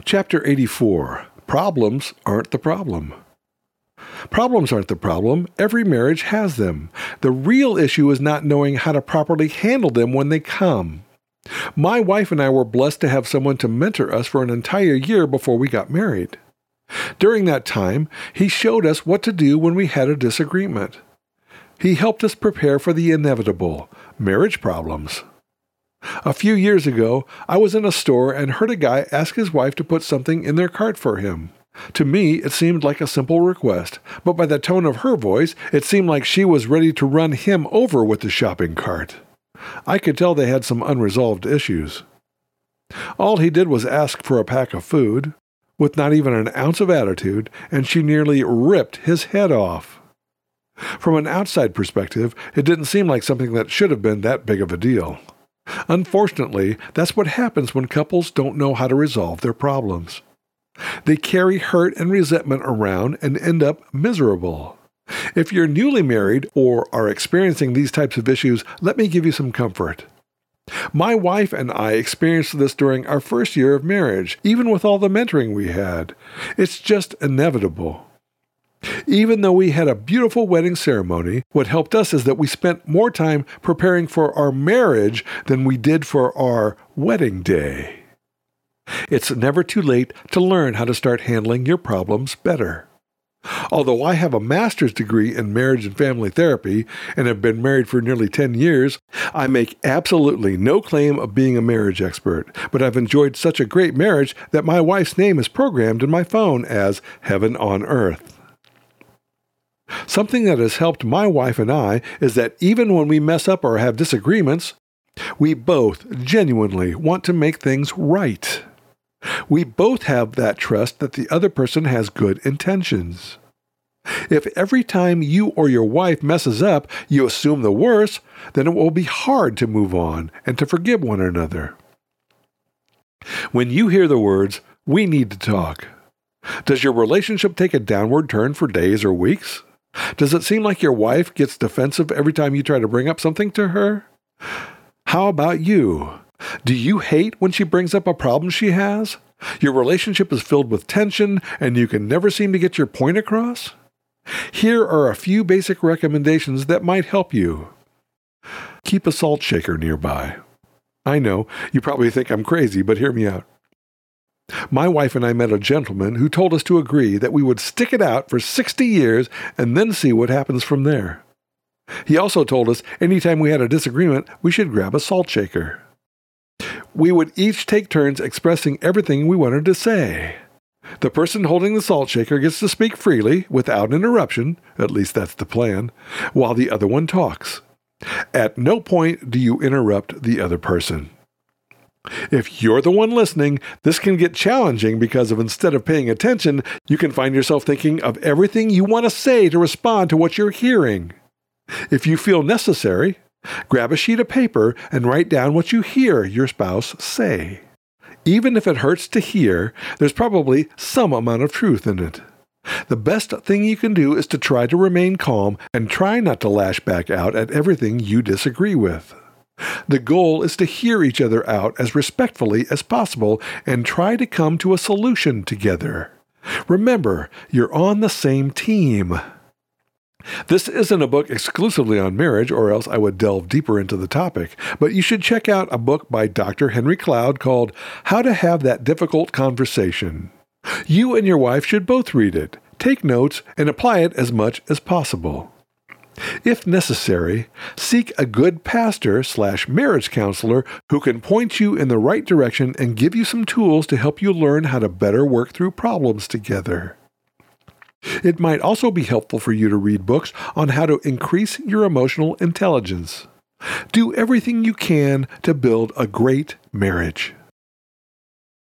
Chapter 84. Problems aren't the problem. Problems aren't the problem. Every marriage has them. The real issue is not knowing how to properly handle them when they come. My wife and I were blessed to have someone to mentor us for an entire year before we got married. During that time, he showed us what to do when we had a disagreement. He helped us prepare for the inevitable, marriage problems. A few years ago, I was in a store and heard a guy ask his wife to put something in their cart for him. To me, it seemed like a simple request, but by the tone of her voice, it seemed like she was ready to run him over with the shopping cart. I could tell they had some unresolved issues. All he did was ask for a pack of food, with not even an ounce of attitude, and she nearly ripped his head off. From an outside perspective, it didn't seem like something that should have been that big of a deal. Unfortunately, that's what happens when couples don't know how to resolve their problems. They carry hurt and resentment around and end up miserable. If you're newly married or are experiencing these types of issues, let me give you some comfort. My wife and I experienced this during our first year of marriage, even with all the mentoring we had. It's just inevitable. Even though we had a beautiful wedding ceremony, what helped us is that we spent more time preparing for our marriage than we did for our wedding day. It's never too late to learn how to start handling your problems better. Although I have a master's degree in marriage and family therapy and have been married for nearly 10 years, I make absolutely no claim of being a marriage expert, but I've enjoyed such a great marriage that my wife's name is programmed in my phone as Heaven on Earth. Something that has helped my wife and I is that even when we mess up or have disagreements, we both genuinely want to make things right. We both have that trust that the other person has good intentions. If every time you or your wife messes up, you assume the worst, then it will be hard to move on and to forgive one another. When you hear the words, "We need to talk," does your relationship take a downward turn for days or weeks? Does it seem like your wife gets defensive every time you try to bring up something to her? How about you? Do you hate when she brings up a problem she has? Your relationship is filled with tension and you can never seem to get your point across? Here are a few basic recommendations that might help you. Keep a salt shaker nearby. I know, you probably think I'm crazy, but hear me out. My wife and I met a gentleman who told us to agree that we would stick it out for 60 years and then see what happens from there. He also told us anytime we had a disagreement, we should grab a salt shaker. We would each take turns expressing everything we wanted to say. The person holding the salt shaker gets to speak freely, without interruption, at least that's the plan, while the other one talks. At no point do you interrupt the other person. If you're the one listening, this can get challenging because instead of paying attention, you can find yourself thinking of everything you want to say to respond to what you're hearing. If you feel necessary, grab a sheet of paper and write down what you hear your spouse say. Even if it hurts to hear, there's probably some amount of truth in it. The best thing you can do is to try to remain calm and try not to lash back out at everything you disagree with. The goal is to hear each other out as respectfully as possible and try to come to a solution together. Remember, you're on the same team. This isn't a book exclusively on marriage, or else I would delve deeper into the topic, but you should check out a book by Dr. Henry Cloud called How to Have That Difficult Conversation. You and your wife should both read it, take notes, and apply it as much as possible. If necessary, seek a good pastor/marriage counselor who can point you in the right direction and give you some tools to help you learn how to better work through problems together. It might also be helpful for you to read books on how to increase your emotional intelligence. Do everything you can to build a great marriage.